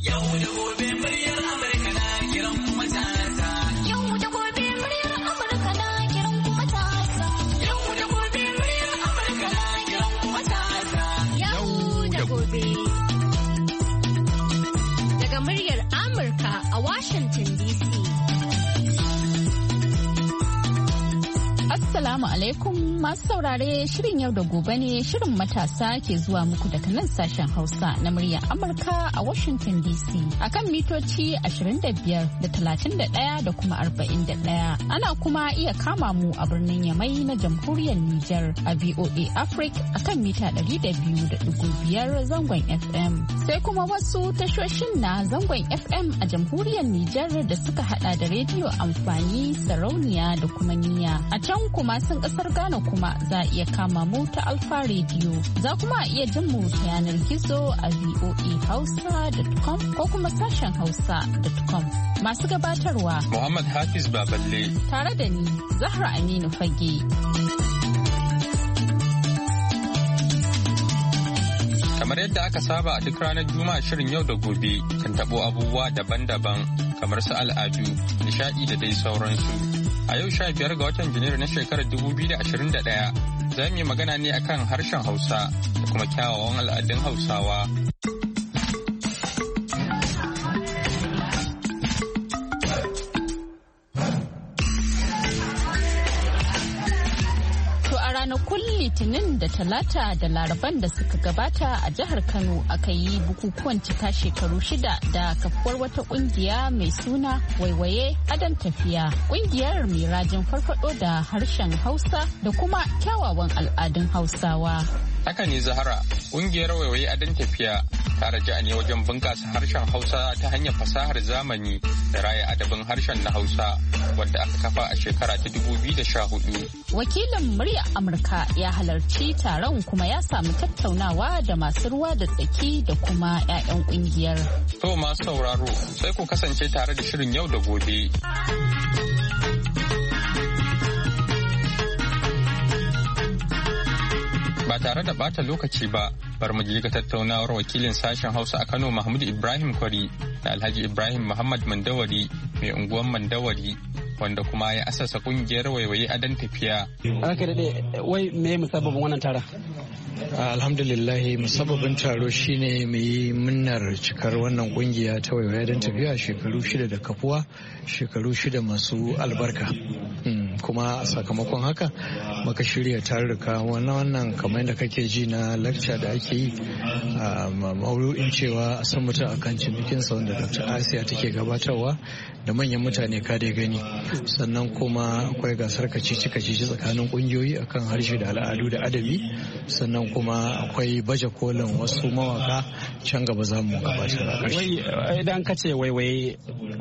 Daga muryar Amurka a Washington DC. Assalamu alaikum masu saurare, shirin yau da gobe ne, shirin matasa ke zuwa muku daga nan sashen Hausa na muryar Amurka a Washington DC akan mitoci 25 da 31 da kuma 41. Ana kuma iya kama mu a birnin Yamai na jamhuriyar Nijar a VOA Africa akan mita 200.5 zangon FM. Sai kuma wasu tashoshin na zangon FM a jamhuriyar Nijar da suka hada da rediyo amfani, sarauniya da kuma niyya. A can kuma sun kasar Ghana kuma za a iya kama mu ta Alfa Radio. Za kuma a iya jin mu ta yanar gizo a voahausa.com ko kuma sashen hausa.com. Masu gabatarwa Muhammad Hafiz Baballe tare da ni Zahra Aminu Fage. Kamar yadda aka saba a duk ranar Juma'a, shirin yau da gobe kan tabo abubuwa daban-daban kamar su al'adu, nishadi da dai sauransu. A yau 15 ga watan Janairu na shekarar 2021 za mu yi magana ne akan harshen Hausa da kuma kyawawan al'adun Hausawa. Ranakun Litinin da Talata da Laraban da suka gabata a jihar Kano aka yi bukukuwan cika shekaru 6 da kafuwar wata kungiya mai suna Waiwaye Adon Tafiya. Kungiyar mai rajin farfado da harshen Hausa da kuma kyawawan al'adun Hausawa. Haka ne Zahara, kungiyar Waiwaye Adon Tafiya ta raja ne wajen bunƙasa harshen Hausa ta hanyar fasahar zamani da raya adabin harshen na Hausa wadda aka kafa a shekara ta 2014. Wakilin murya Amurka ya halarci taron kuma ya samu tattaunawa da masu ruwa da tsaki da kuma 'ya'yan kungiyar. To masu sauraro sai ku kasance tare da shirin yau da gobe. Ba tare da bata lokaci ba, bar mu je ga tattaunawar wakilin sashen Hausa a Kano Mahmud Ibrahim Kwari da Alhaji Ibrahim Muhammad Mandawari mai unguwar Mandawari wanda kuma ya asasa kungiyar Waiwaye Adon Tafiya. Aka daɗe, wai me musabbabin wannan tara? Alhamdulillah, musabbabin taro shine mu yi munnar cikar wannan kungiya ta Waiwaye Adon Tafiya shekaru 6 da kafuwa, shekaru 6 masu albarka. Kuma a sakamakon haka muka shirya tarurruka wannan kamar yadda kake ji na lecture da ake yi a maudu'in cewa a san mutum akan cinikinsa wanda Dr. Asiya take gabatarwa da manyan mutane ka dai gani. Sannan kuma akwai gasar kacici-kacici tsakanin kungiyoyi akan harshe da al'adu da adabi. Sannan kuma akwai baje kolin wasu mawaka can gaba za mu gabatar a ƙarshe. Idan ka ce waiwaye,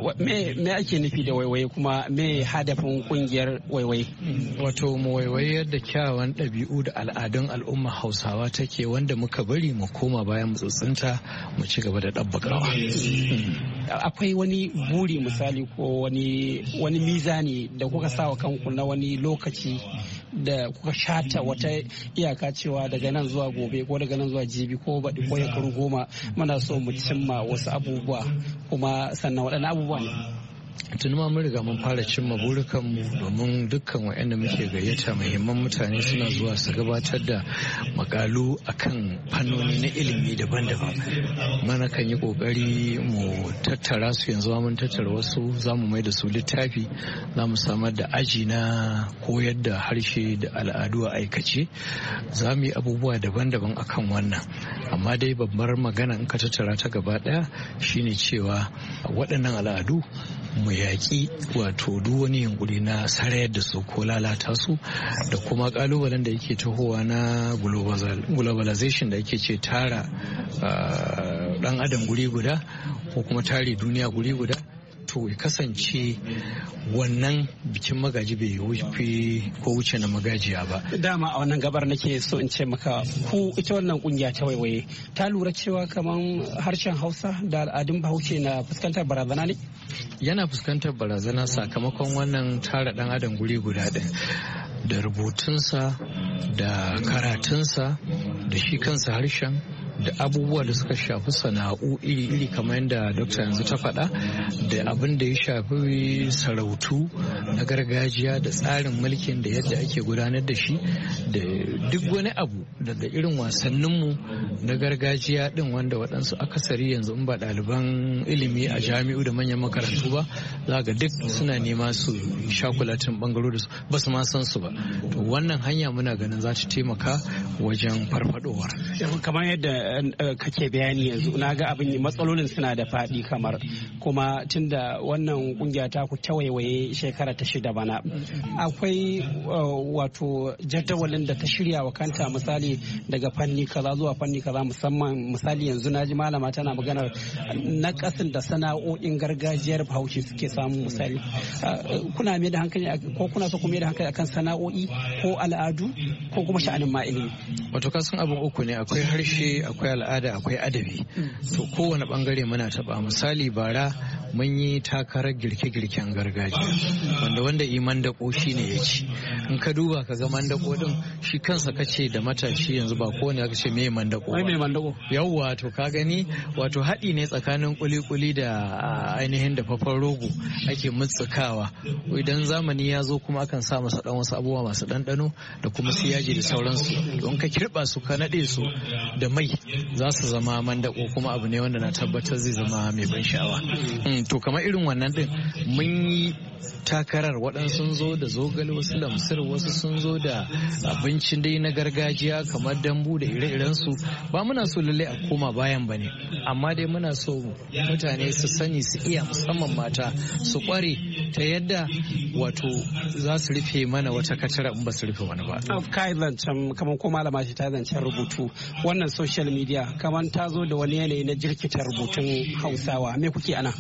me ake nufi da waiwaye kuma me hadafin kungiyar waiwaye? Wato mu waiwaye yadda kyawawan ɗabi'u da al'adun al'umma Hausawa take wanda muka bari mu koma bayan mutsutsunta mu ci gaba da ɗabbakawa. Akwai wani buri misali ko wani mizani da kuka sa wa kanku na wani lokaci da kuka shata wata iyaka cewa daga nan zuwa gobe ko daga nan zuwa jibi ko baɗi ko shekaru 10 muna so mu cimma wasu abubuwa, kuma sannan waɗannan abubuwa ne? Tuni ma mun riga mun fara cimma burukanmu domin dukkan waɗanda muke gayyata muhimman mutane suna zuwa su gabatar da makalu akan fannoni na ilimi daban-daban. Mana kan yi kokari mu tattara su, yanzu mun tattara wasu za mu mai da su littafi, za mu samar da aji na koyar da harshe da al'adu a aikace, za mu yi abubuwa daban-daban akan wannan. Amma dai babbar magana in ka tattara ta gaba ɗaya shine cewa waɗannan al'adu mu yaƙi wato duk wani yunkuri na sarayar da su ko lalata su, da kuma ƙalubalen da yake tahowa na globalization da yake ce tara ɗan adam guri guda ko kuma tare duniya guri guda. To ya kasance wannan bikin magaji bai wuce na magajiya ba. Dama a wannan gabar nake so in ce maka, ku ita wannan kungiya ta Waiwaye ta lura cewa kaman harshen Hausa da al'adun Bahaushe na fuskantar barazana ne? Yana fuskantar barazana sakamakon wannan tara dan adam guri guda ɗin. da rubutunsa da karatunsa da shi kansa harshen da abubuwa da suka shafi sana'u iri-iri kamar yadda dokta yanzu ta faɗa da abin da ya shafi sarautu na gargajiya da tsarin mulkin da yadda ake gudanar da shi da duk wani abu da irin wasanninmu na gargajiya din wanda waɗansu akasari yanzu in ba ɗaliban ilimi a jami'u da manyan makarantu ba za ga duk suna nema su shakulatin bangaro da su ba su ma san su ba to wannan hanya muna ganin za ta taimaka wajen farfadowar kamar yadda kake bayani yanzu na ga abin matsalolin suna da faɗi kamar kuma tunda wannan kungiya ta ku ta waiwaye shekara ta 6 bana akwai wato jadawalin da ta shirya wa kanta misali daga fanni kaza zuwa fanni kaza musamman misali yanzu naji malama tana maganar nakasin da sana'o'in gargajiyar Bahaushe suke samu misali kuna mai da hankali ko kuna so ku mai da hankali akan sana'o'i ko al'adu ko kuma sha'anin ma ilimi wato kasan abin uku ne akwai harshe akwai al'ada akwai adabi to kowane bangare muna taba misali bara mun yi takarar girke-girken gargajiya wanda iman dako shi ne ya ci in ka duba ka ga mandako din shi kansa kace da matashi yanzu ba kowane aka ce me mandako yawwa to ka gani wato haɗi ne tsakanin kuli-kuli da ainihin da fafan rogo ake mutsukawa idan zamani ya zo kuma akan sa masa dan wasu abubuwa masu ɗanɗano da kuma siyaji da sauransu don ka kirɓa su ka naɗe su da mai za su zama mandako kuma abu ne wanda na tabbatar zai zama mai ban sha'awa to kamar irin wannan din mun yi takarar waɗansu sun zo da zogale wasu lamsir wasu sun zo da abincin dai na gargajiya kamar dambu da ire-irensu ba muna so lalle a koma bayan ba ne amma dai muna so mutane su sani su iya musamman mata su kware ta yadda wato za su rufe mana wata katara in ba su rufe wani ba. Kai zancen kamar ko malama shi ta zancen rubutu wannan social media kamar ta zo da wani yanayi na jirkitar rubutun Hausawa me kuke ana?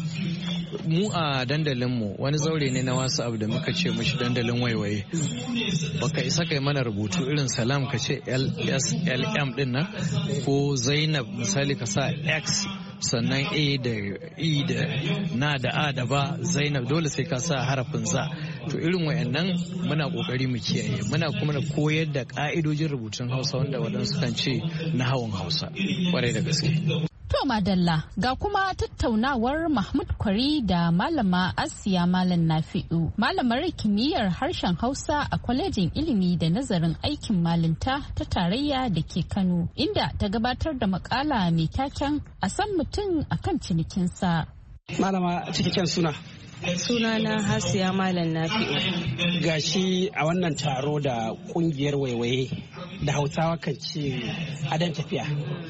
Mu a dandalinmu wani zaure ne na wasu abu da muka ce mashi dandalin waiwaye baka isa kai mana rubutu irin salam ka ce LSLM din nan ko Zainab misali ka sa X sannan A da E da na da A da ba Zainab dole sai ka sa harafin za to irin wayannan muna kokari mu kiyaye muna kuma da koyar da ka'idojin rubutun Hausa wanda waɗansu kan ce na hawan Hausa kwarai da gaske. To Madalla ga kuma tattaunawar Mahmud Kwari da Malama Asiya Malam Nafi'u, malamar kimiyyar harshen Hausa a kwalejin ilimi da nazarin aikin malinta ta tarayya da ke Kano, inda ta gabatar da makala mai taken a san mutum akan cinikinsa. Malama cikakken suna. Sunana Hasiya Malam Nafi'u. Gashi a wannan taro da kungiyar waiwaye da Hausawa kan ce adan tafiya.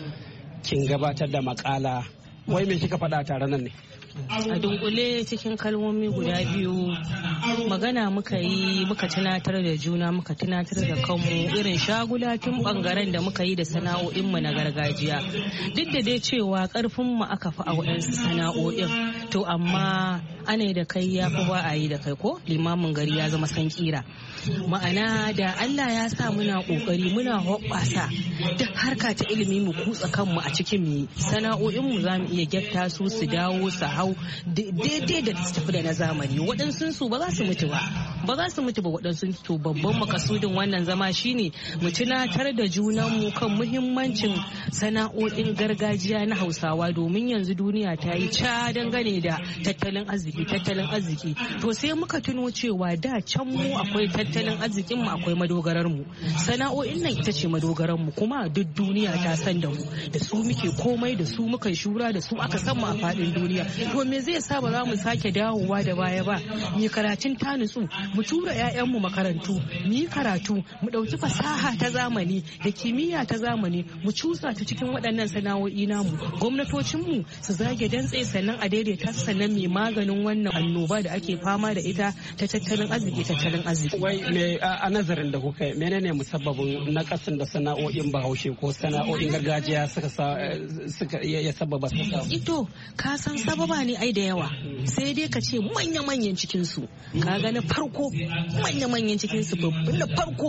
Kin gabatar da makala wai me kika faɗa tare nan ne? A dunkule cikin kalmomi guda biyu magana muka yi muka tunatar da juna muka tunatar da kanmu irin shagulatun bangaren da muka yi da sana'o'inmu na gargajiya duk da dai cewa karfinmu aka fi a waɗansu sana'o'in to amma ana da kai ya fi ba a yi da kai ko limamin gari ya zama san kira ma'ana da Allah ya sa muna kokari muna hoɓɓasa duk harka ta ilimi mu kutsa kanmu a cikin mu sana'o'inmu za mu iya gyatta su dawo su hau daidai da su tafi da na zamani waɗansu su ba za su mutu ba waɗansu to babban makasudin wannan zama shine mu tunatar da junanmu kan muhimmancin sana'o'in gargajiya na Hausawa domin yanzu duniya ta yi ca dangane da tattalin arziki to sai muka tuno cewa da can mu akwai tattalin arzikin mu akwai madogarar mu sana'o'in nan ita ce madogarar mu kuma duk duniya ta san da mu da su muke komai da su muka shura da su aka san mu a faɗin duniya to me zai sa ba za mu sake dawowa da baya ba mu karatun ta nutsu mu tura 'ya'yanmu makarantu mu yi karatu mu ɗauki fasaha ta zamani da kimiyya ta zamani mu cusa ta cikin waɗannan sana'o'i namu gwamnatocinmu su zage dantse sannan a daidaita sannan mai maganin wannan annoba da ake fama da ita ta tattalin arziki. Wai me a nazarin da kuka yi menene musabbabin na kasan da sana'o'in Bahaushe ko sana'o'in gargajiya suka ya sababa su samu? Ito ka san sababa ne ai da yawa sai dai ka ce manya-manyan cikin su ka ga na farko manya-manyan cikin su babban na farko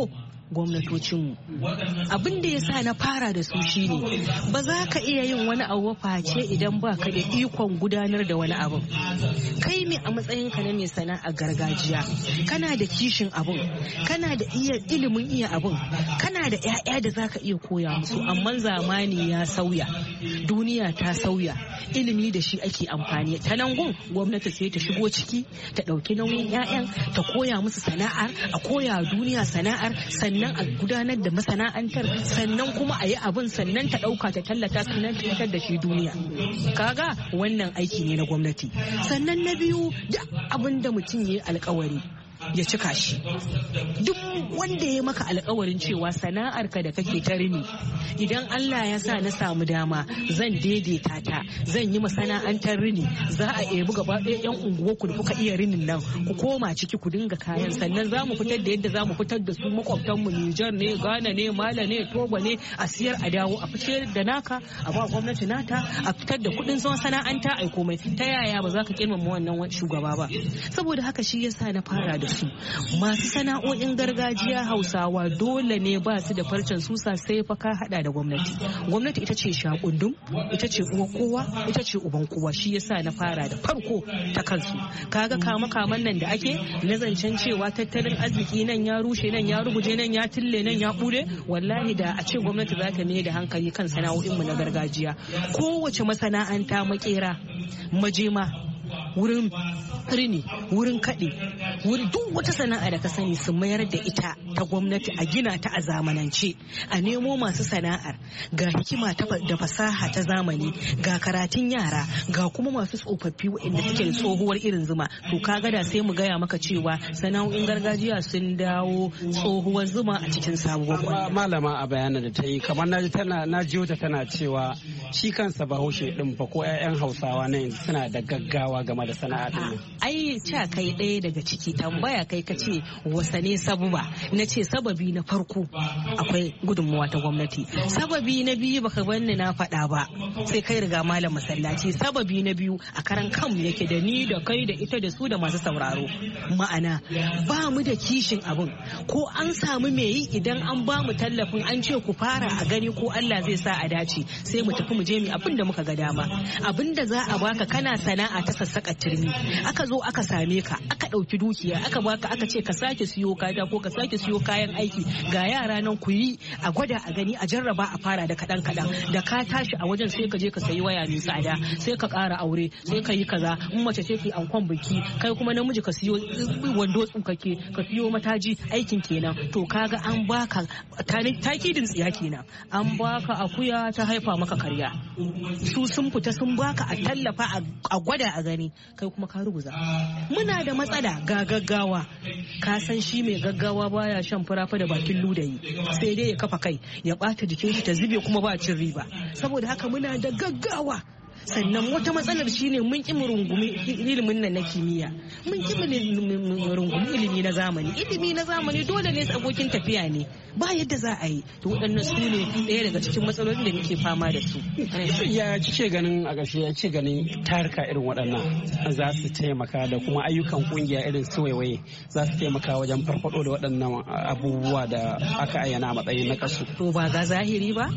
gwamnatocinmu. Abin da ya sa na fara da su shine ba za ka iya yin wani abu face idan ba ka da ikon gudanar da wani abu. Kai ne a matsayinka na mai sana'a gargajiya, kana da kishin abun, kana da ilimin iya abun, kana da 'ya'ya da za ka iya koya musu, amma zamani ya sauya, duniya ta sauya, ilimi da shi ake amfani. Ta nan gun gwamnati sai ta shigo ciki, ta ɗauki nauyin 'ya'yan, ta koya musu sana'ar, a koya duniya sana'ar, sannan a gudanar da masana'antar, sannan kuma a yi abin, sannan ta ɗauka ta tallata, sannan ta fitar da shi duniya. Kaga wannan aiki ne na gwamnati. Sannan na biyu, duk abin da mutum ya yi alkawari ya cika shi. Duk wanda ya maka alkawarin cewa sana'arka da kake ta rini, idan Allah ya sa na samu dama zan daidaita ta, zan yi masana'antar rini, za a ebi gaba ɗaya 'yan unguwarku da kuka iya rinin nan ku koma ciki ku dinga kayan, sannan za mu fitar da yadda za mu fitar da su makwabtanmu, Nijar ne, Ghana ne, Mali ne, Togo ne, a siyar a dawo, a fitar da naka, a ba gwamnati nata, a fitar da kuɗin zuwa sana'anta, ai komai. Ta yaya ba za ka kirmama wannan shugaba ba? Saboda haka shi yasa na fara da su. Masu sana'o'in gargajiya Hausawa dole ne ba su da farcen susa sai fa ka hada da gwamnati. Gwamnati ita ce shakundum, ita ce uwa kowa, ita ce uban kowa. Shi yasa na fara da farko ta kansu. Kaga kama-kaman nan da ake na zancen cewa tattalin arziki nan ya rushe, nan ya ruguje, nan ya tille, nan ya bule. Wallahi da a ce gwamnati za ta mai da hankali kan sana'o'inmu na gargajiya. Kowace masana'anta, makera, majema, wurin rini, wurin kaɗe, wurin duk wata sana'a da ka sani su mayar da ita ta gwamnati, a gina ta a zamanance, a nemo masu sana'ar, ga hikima da fasaha ta zamani, ga karatun yara, ga kuma masu tsofaffi waɗanda suke da tsohuwar irin zuma. To kaga da sai mu gaya maka cewa sana'o'in gargajiya sun dawo tsohuwar zuma a cikin sabuwar. Malama a bayanan da ta yi kamar na jiyo ta tana cewa shi kansa Bahaushe din fa ko 'ya'yan Hausawa na yanzu suna da gaggawa game da sana'a din. Ai ca kai ɗaya daga ciki tambaya kai ka ce wasane sabuba, na ce sababi na farko akwai gudunmuwa ta gwamnati, sababi na biyu baka banni na faɗa ba sai kai riga malam masallaci, sababi na biyu a karan kanmu yake da ni da kai da ita da su da masu sauraro. Ma'ana ba mu da kishin abin, ko an samu me yi idan an ba mu tallafin an ce ku fara a gani ko Allah zai sa a dace, sai mu tafi mu je mu abin da muka ga dama. Abin da za a baka kana sana'a ta sassaka turmi, aka zo aka same ka, aka ɗauki dukiya aka baka, aka ce ka sake siyo kaya ko ka sake siyo kayan aiki, ga yara nan ku yi a gwada a gani, a jarraba, a fara da kaɗan kaɗan, da ka tashi a wajen sai ka je ka sayi waya mai tsada, sai ka ƙara aure, sai ka yi kaza, in mace ce ki ankon biki, kai kuma namiji ka siyo wando tsukake, ka siyo mataji, aikin kenan. To kaga an baka takidin tsiya kenan, an baka akuya ta haifa maka karya. Su sun fita sun baka a tallafa a gwada a gani, kai kuma ka ruguza. Muna da matsala ga gaggawa, ka san shi mai gaggawa baya shan furafa da bakin ludayi, sai dai ya kafa kai ya bata jikin shi ta zube kuma ba cin riba. Saboda haka muna da gaggawa. Sannan wata matsalar shine mun ki rungumi ilimin nan na kimiyya, mun ki rungumi ilimi na zamani. Ilimi na zamani dole ne abokin tafiya ne, ba yadda za a yi. To waɗannan su ne ɗaya daga cikin matsalolin da muke fama da su. Ya kike ganin a ƙarshe, ya ce ganin tarika irin waɗannan za su taimaka, da kuma ayyukan ƙungiya irin su waiwaye za su taimaka wajen farfaɗo da waɗannan abubuwa da aka ayyana a matsayin na kasu. To ba ga zahiri ba?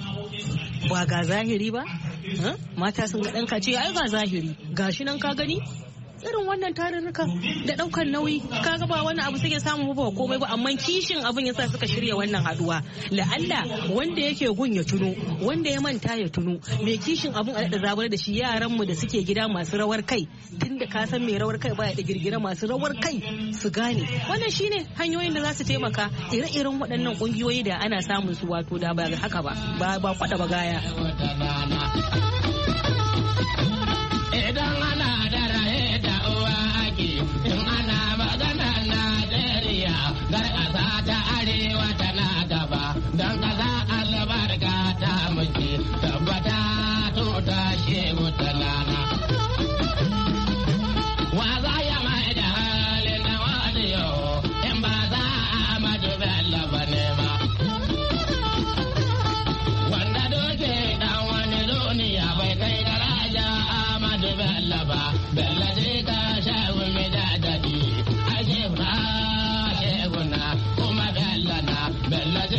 Ba ga zahiri ba? Mata sun ga ɗanka ce ai ga zahiri, gashi nan ka gani irin wannan tarurruka da ɗaukar nauyi, kaga ba wani abu suke samu ba komai ba, amma kishin abin yasa suka shirya wannan haduwa. La'alla wanda yake gun ya tuno, wanda ya manta ya tuno, mai kishin abin a da zabar da shi, yaran mu da suke gida masu rawar kai, tunda ka san mai rawar kai baya da girgira, masu rawar kai su gane. Wannan shine hanyoyin da za su taimaka. Ire-iren waɗannan ƙungiyoyi da ana samun su, wato da ba haka ba ba kwada ba gaya. Idan ana da raye da uwa ake, in ana magana Najeriya, gar ƙasa ta arewa tana gaba, don ƙasa albarka ta muke, tabbata to ta shehu talana. Wa za ya mai da halin da wani yau, in ba za a Ahmadu Bello ba ne ba. Wanda doke dan wani duniya bai kai daraja Bello ba, Bello je ka shagu mai dadadi, a shehuna, kuma Bello na, Bello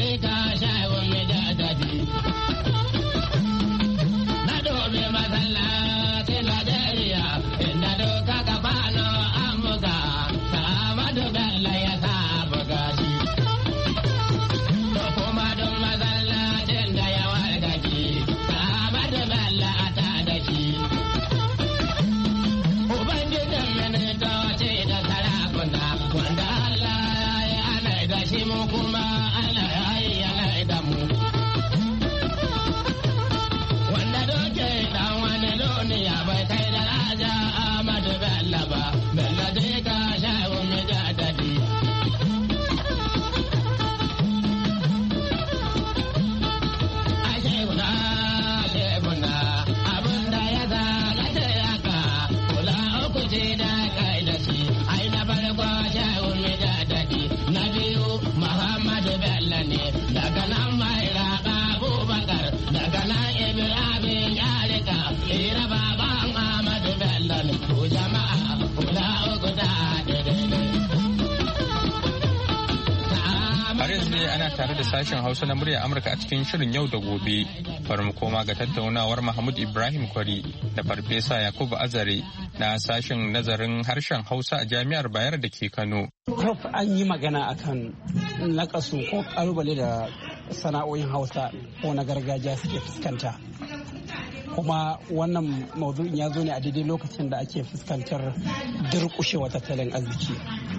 tare da sashen Hausa na murya Amurka a cikin shirin yau da gobe. Bari mu koma ga tattaunawar Mahmud Ibrahim Kwari da Farfesa Yakubu Azare na sashen nazarin harshen Hausa a Jami'ar Bayero da ke Kano. Prof, an yi magana akan nakasu ko kalubale da sana'o'in Hausa ko na gargajiya suke fuskanta. Kuma wannan maudu'in ya zo ne a daidai lokacin da ake fuskantar durƙushewa tattalin arziki.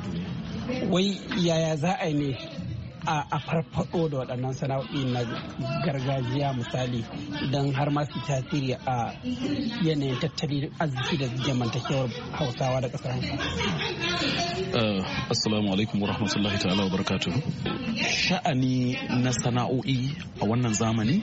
Wai yaya za a yi ne a farfado da waɗannan sana'o'i na gargajiya misali don har ma su tasiri a yanayin tattalin arziki da zamantakewar Hausawa da ƙasar Hausa? Assalamu alaikum wa rahmatullahi ta'ala wa barakatuhu. Sha'ani na sana'o'i a wannan zamani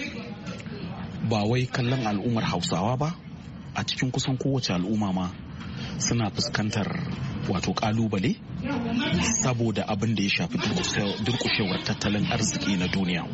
ba wai kallon al'ummar Hausawa ba, a cikin kusan kowace al'umma ma suna fuskantar wato kalubale saboda abin da ya shafi durkushewar tattalin arziki na duniya.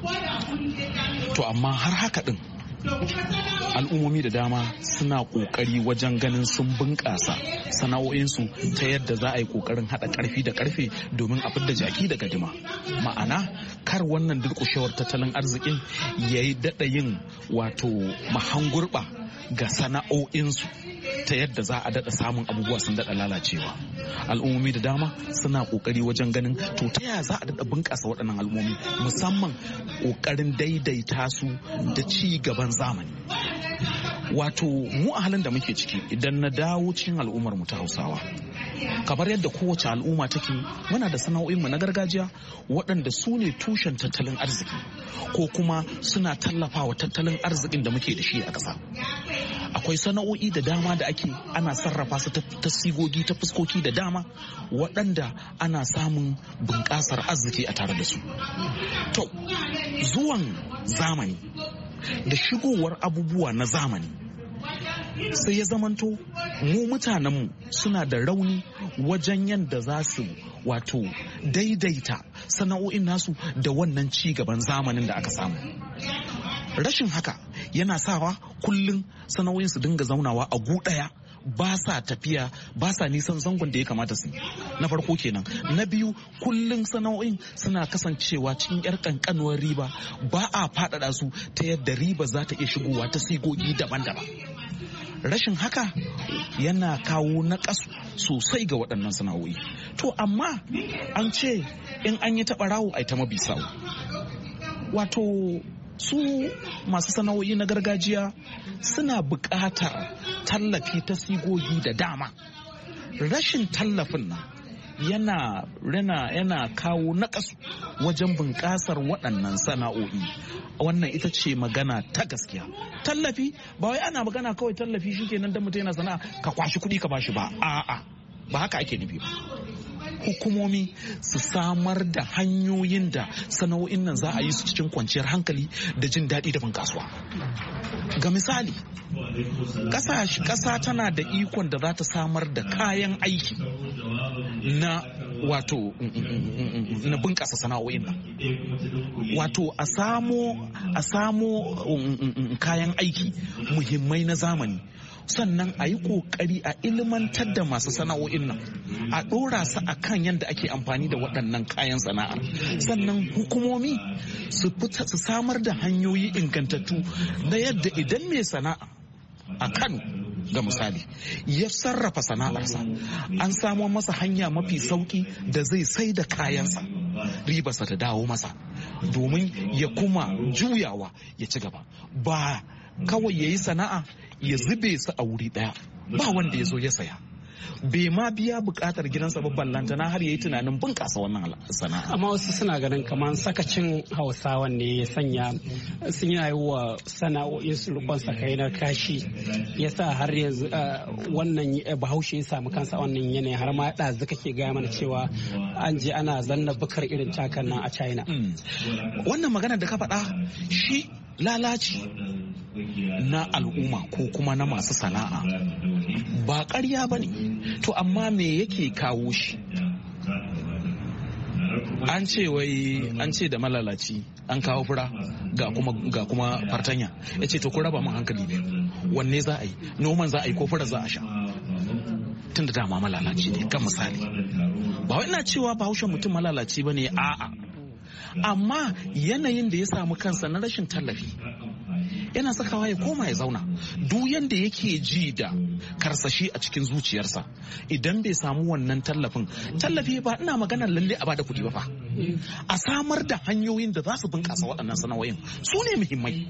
To amma har haka din al'ummomi da dama suna kokari wajen ganin sun bunƙasa sana'o'insu ta yadda za a yi kokarin haɗa ƙarfi da ƙarfe domin a fidda jaki daga dima. Ma'ana kar wannan durkushewar tattalin arzikin ya yi daɗa yin wato mahangurɓa ga sana'o'insu ta yadda za a daɗa samun abubuwa sun daɗa lalacewa. Al'ummomi da dama suna ƙoƙari wajen ganin to ta yaya za a daɗa bunƙasa waɗannan al'ummomi, musamman ƙoƙarin daidaita su da ci gaban zamani. Wato mu a halin da muke ciki idan na dawo cikin al'ummar mu ta Hausawa, kamar yadda kowace al'umma take, muna da sana'o'inmu na gargajiya waɗanda su ne tushen tattalin arziki ko kuma suna tallafawa tattalin arzikin da muke da shi a ƙasa. Akwai sana'o'i da dama da ana sarrafa su ta sigogi ta fuskoki da dama waɗanda ana samun bunƙasar arziki a tare da su. To, zuwan zamani da shigowar abubuwa na zamani sai ya zamanto mu mutanenmu suna da rauni wajen yadda za su wato daidaita sana'o'in nasu da wannan ci gaban zamanin da aka samu. Rashin haka yana sawa kullum sana'o'in su dinga zaunawa a gu ɗaya, ba sa tafiya, ba sa nisan zangon da ya kamata su. Na farko kenan. Na biyu, kullum sana'o'in suna kasancewa cikin yar kankanuwar riba, ba a faɗaɗa su ta yadda riba za ta iya shigowa ta sigogi daban-daban. Rashin haka yana kawo naƙasu sosai ga waɗannan sana'o'i. To amma an ce in an yi taɓa rawo ai ta mabi sawu. Wato su masu sana'o'i na gargajiya suna buƙatar tallafi ta sigogi da dama. Rashin tallafin nan yana kawo naƙasu wajen bunƙasar waɗannan sana'o'i. Wannan ita ce magana ta gaskiya. Tallafi ba wai ana magana kawai tallafi shikenan da mutum yana sana'a ka kwashi kuɗi ka bashi ba. A'a, ba haka ake nufi ba. Hukumomi su samar da hanyoyin da sana'o'in nan za a yi su cikin kwanciyar hankali da jin daɗi da bunƙasuwa. Ga misali, ƙasa tana da ikon da za ta samar da kayan aiki na wato na bunƙasa sana'o'in nan. Wato a samo kayan aiki muhimmai na zamani, sannan a yi ƙoƙari a ilmantar da masu sana'o'in nan, a ɗora su a kan yadda ake amfani da waɗannan kayan sana'a. Sannan hukumomi su samar da hanyoyi ingantattu na yadda idan mai sana'a a Kano ga misali ya sarrafa sana'arsa, an samo masa hanya mafi sauki da zai sai da kayansa, ribarsa ta dawo masa domin ya kuma juyawa ya ci gaba. Ba kawai ya yi sana'a ya zube su a wuri ɗaya, ba wanda ya zo ya saya, bai ma biya bukatar gidansa ba, ballantana har yayi tunanin bunƙasa wannan sana'a. Amma wasu suna ganin kamar sakacin Hausawan ne ya sanya sun yi wa sana'o'in su rikon sakai na kashi, yasa har yanzu wannan Bahaushe ya samu kansa wannan yanayi, har ma ɗazu kake gaya mana cewa an je ana zanna bukar irin takan nan a China. Wannan magana da ka faɗa shi lalaci na al'umma ko kuma na masu sana'a ba ƙarya ba ne. To amma me yake kawo shi? An ce da malalaci an kawo fura ga kuma fartanya, ya ce to ku raba min hankali biyu, wanne za a yi, noman za a yi ko fura za a sha? Tun da dama malalaci ne. Kan misali, ba wai ina cewa Bahaushen mutum malalaci ba ne, a'a, amma yanayin da ya samu kansa na rashin tallafi yana sakawa ya koma ya zauna. Duk yanda yake ji da karsashi a cikin zuciyarsa, idan bai samu wannan tallafi ba, ina magana lalle a bada kuɗi ba fa, a samar da hanyoyin da za su bunƙasa waɗannan sana'o'in su ne muhimmai.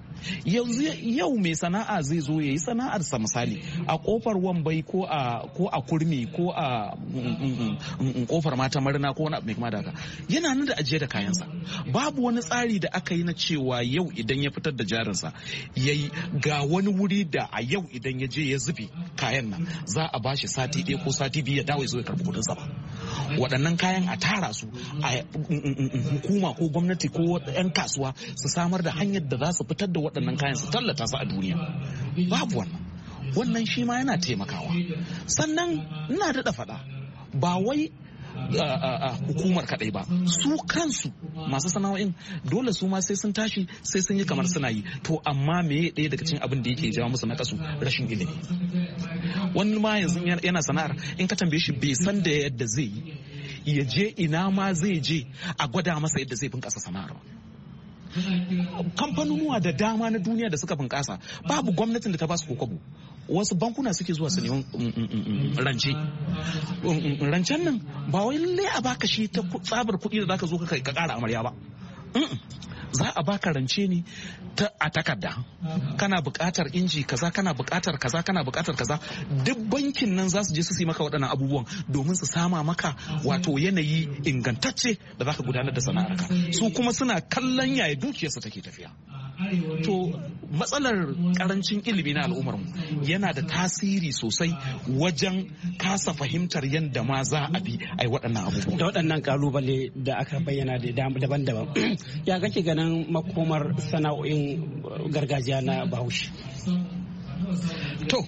Yau mai sana'a zai zo ya yi sana'arsa misali a kofar Wambai ko a Kurmi ko a kofar Mata Marina ko wani abu mai kama da haka, yana nan da ajiye da kayansa. Babu wani tsari da aka yi na cewa yau idan ya fitar da jarinsa yayi ga wani wuri da a yau idan ya je ya zube kayan nan za a bashi sati ɗaya ko sati biyu ya dawo ya zo ya karɓi kuɗinsa ba. Waɗannan kayan a tara su a hukuma ko gwamnati ko 'yan kasuwa su samar da hanyar da za su fitar da waɗannan kayan su tallata su a duniya. Babu wannan shi ma yana taimakawa. Sannan ina daɗa faɗa, ba wai hukumar kaɗai ba, su kansu masu sana'o'in dole su ma sai sun tashi sai sun yi kamar suna yi. To amma me ɗaya daga cikin abin da yake jawo musu nakasu? Rashin ilimi. Wani ma yanzu yana sana'ar, in ka tambaye shi bai san da yadda zai yi ya je ina ma zai je a gwada masa yadda zai bunƙasa sana'ar ba. Kamfanonuwa da dama na duniya da suka bunƙasa babu gwamnatin da ta ba su kokobo. Wasu bankuna suke zuwa su neman rance. Rancen nan ba wai lallai a baka shi ta tsabar kuɗi da zaka zo ka ƙara amarya ba. Za a baka rance ne a takarda. Kana buƙatar inji kaza, kana buƙatar kaza, kana buƙatar kaza. Duk bankin nan za su je su yi maka waɗannan abubuwan domin su sama maka wato yanayi ingantacce da za ka gudanar da sana'arka. Su kuma suna kallon yaya dukiyarsa take tafiya. To matsalar karancin ilimi na al'ummarmu yana da tasiri sosai wajen kasa fahimtar yadda ma za a bi a yi waɗannan abubuwa. Da waɗannan kalubale da aka bayyana da daban-daban, ya kake ganin makomar sana'o'in gargajiya na Bahaushe? To,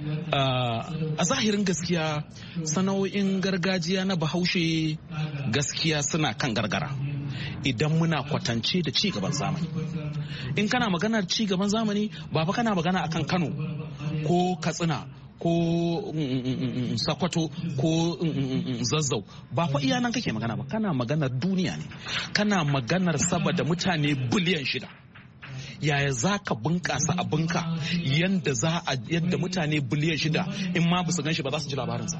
a zahirin gaskiya sana'o'in gargajiya na Bahaushe gaskiya suna kan gargara. Idan muna kwatance da ci gaban zamani, in kana maganar ci gaban zamani ba fa kana magana akan Kano ko Katsina ko Sokoto ko Zazzau, ba fa iya nan kake magana ba, kana maganar duniya ne, kana maganar saboda mutane biliyan 6. Yaya za ka bunƙasa abinka yadda mutane biliyan 6 in ma ba su gan shi ba za su ji labarinsa?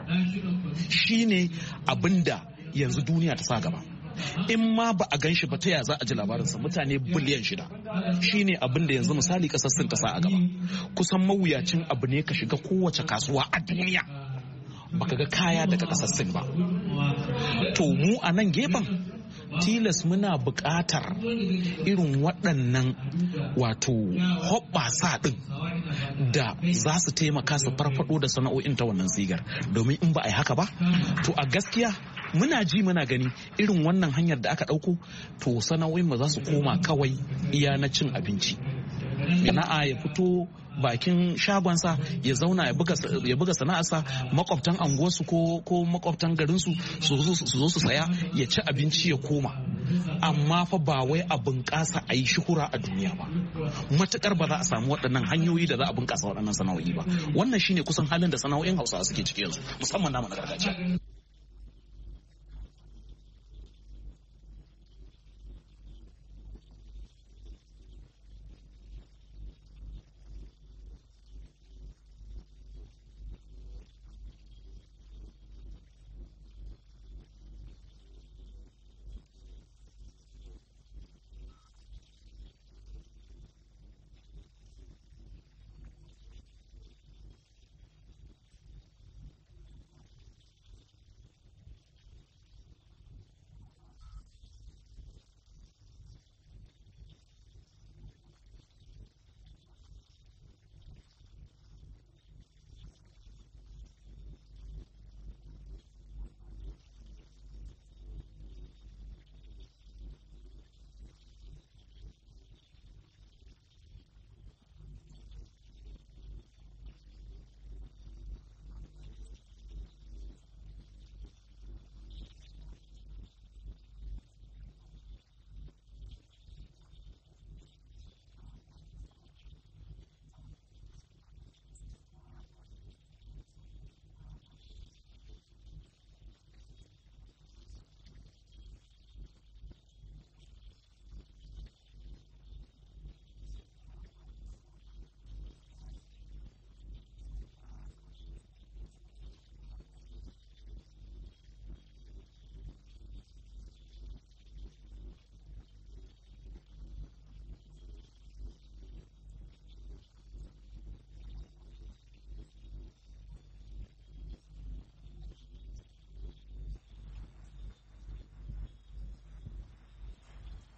Shi ne abin da yanzu duniya ta sa gaba. In ma ba a gan shi ba ta ya za a ji labarinsa? Mutane biliyan 6 shine abin da yanzu misali kasar Sin ta sa a gaba. Kusan mawuyacin abu ne ka shiga kowace kasuwa a duniya baka ga kaya daga kasar Sin ba. To mu a nan gefen tilas muna buƙatar irin waɗannan wato hoɓɓasa ɗin da za su taimaka su farfaɗo da sana'o'in ta wannan sigar. Domin in ba a yi haka ba, to a gaskiya muna ji muna gani irin wannan hanyar da aka ɗauko, to sana'o'in ba za su koma kawai iya na cin abinci. Sana'a ya fito bakin shagonsa ya zauna ya buga sana'arsa, makwabtan anguwarsu ko makwabtan garinsu su zo su saya ya ci abinci ya koma. Amma fa ba wai a bunƙasa a yi shuhura a duniya ba, matuƙar ba za a samu waɗannan hanyoyi da za a bunƙasa waɗannan sana'o'i ba. Wannan shine kusan halin da sana'o'in Hausawa suke ciki yanzu, musamman namu na gargajiya.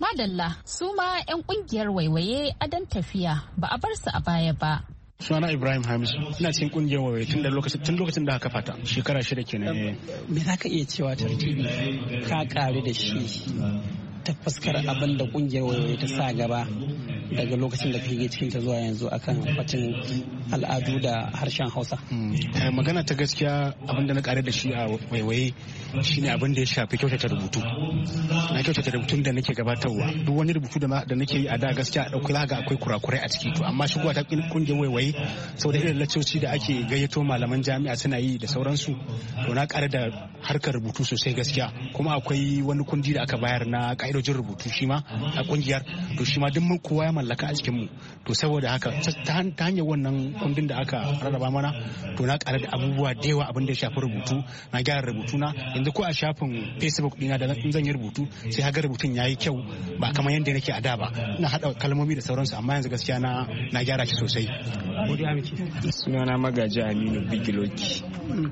Madalla su ma 'yan kungiyar waiwaye adon tafiya ba a bar su a baya ba. Sunana Ibrahim Hamisu, ina cikin kungiyar waiwaye tun lokacin da aka fata shekara 6 kenan. Me za ka iya cewa tartibi ka ƙare da shi ta fuskar abin da kungiyar waiwaye ta sa gaba daga lokacin da kake cikin ta zuwa yanzu akan batun al'adu da harshen Hausa? Magana ta gaskiya abin da na kare da shi a waiwaye shine abin da ya shafi kyautata rubutu. Na kyautata rubutun da nake gabatarwa. Duk wani rubutu da nake yi a da gaskiya dauki laga akwai kurakurai a ciki to amma shigowa ta kungiyar waiwaye saboda irin laccoci da ake gayyato malaman jami'a suna yi da sauransu to na kare da harkar rubutu sosai gaskiya. Kuma akwai wani kundi da aka bayar na ka'idojin rubutu shi ma a kungiyar to shi ma duk mun kowa ya mallaka a cikin mu to saboda haka ta hanyar wannan kundin da aka rarraba mana to na ƙara da abubuwa da yawa abin da ya shafi rubutu na gyara rubutu na yanzu ko a shafin Facebook dina da in zan yi rubutu sai haga rubutun yayi kyau ba kamar yadda nake a da ba ina hada kalmomi da sauransu amma yanzu gaskiya na gyara shi sosai. Sunana Magaji Aminu Bigiloki.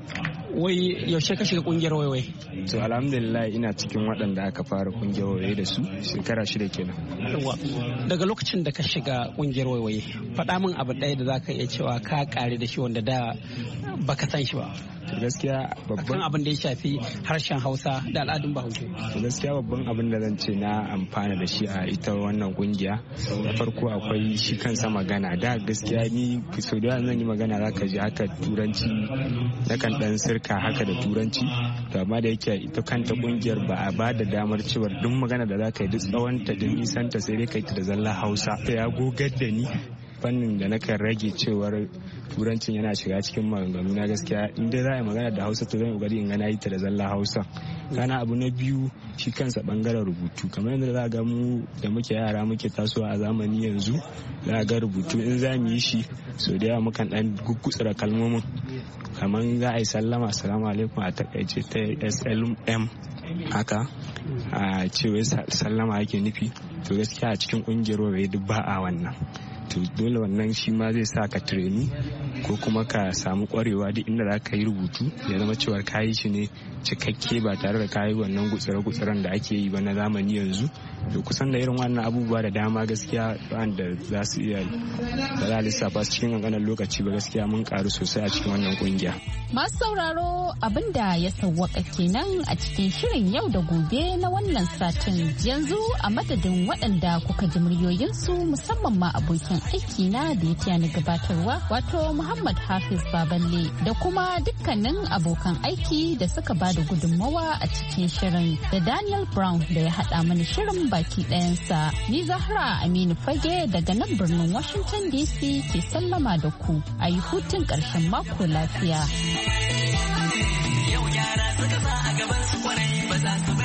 Wai yaushe ka shiga kungiyar waiwaye? To alhamdulillah ina cikin waɗanda aka fara kungiyar waiwaye da su shekara 6 kenan. Daga lokacin da ka shiga kungiyar waiwaye faɗa min abu ɗaya da zaka iya cewa ka ƙare da shi wanda da baka san shi ba. Gaskiya babban abin da ya shafi harshen Hausa da al'adun Bahaushe. Gaskiya babban abin da zan ce na amfana da shi a ita wannan kungiya da farko akwai shi kansa magana da gaskiya ni so da zan yi magana zaka ji haka turanci nakan dan sirka haka da turanci to amma da yake ita kanta kungiyar ba a ba da damar cewa duk magana da zaka yi duk tsawonta da nisanta sai dai kai ta da zalla Hausa ya gogar da ni fannin da nakan rage cewar turancin yana shiga cikin maganganu na gaskiya inda za a yi magana da Hausa to zan kokari in ga na yi ta da zalla Hausa. Kana abu na biyu shi kansa bangaren rubutu kamar yadda za ga mu da muke yara muke tasowa a zamani yanzu za ga rubutu in za mu yi shi so da yawa mukan dan guggutsura kalmomin kamar za a yi sallama assalamu alaikum a takaice ta SLM haka a cewa sallama ake nufi to gaskiya a cikin kungiyar waiwaye duk ba a wannan to dole wannan shi ma zai sa ka treni ko kuma ka samu kwarewa duk inda za ka yi rubutu ya zama cewa ka yi shi ne cikakke ba tare da ka yi wannan gutsire-gutsiren da ake yi ba na zamani yanzu to kusan da irin wannan abubuwa da dama gaskiya wanda za su iya da za a lissafa su cikin ƙanƙanin lokaci ba gaskiya mun karu sosai a cikin wannan kungiya. Masu sauraro abin da ya sawwaka kenan a cikin shirin yau da gobe na wannan satin yanzu a madadin waɗanda kuka ji muryoyinsu musamman ma abokin aiki na da ya taya ni gabatarwa wato Muhammad Hafiz Baballe da kuma dukkanin abokan aiki da suka bada gudunmawa a cikin shirin da Daniel Brown da ya haɗa mana shirin baki ɗayansa. Ni Zahra Aminu Fage daga nan birnin Washington DC ke sallama da ku a yi hutun ƙarshen mako lafiya. Yau yara suka sa a gaban su kwarai ba za su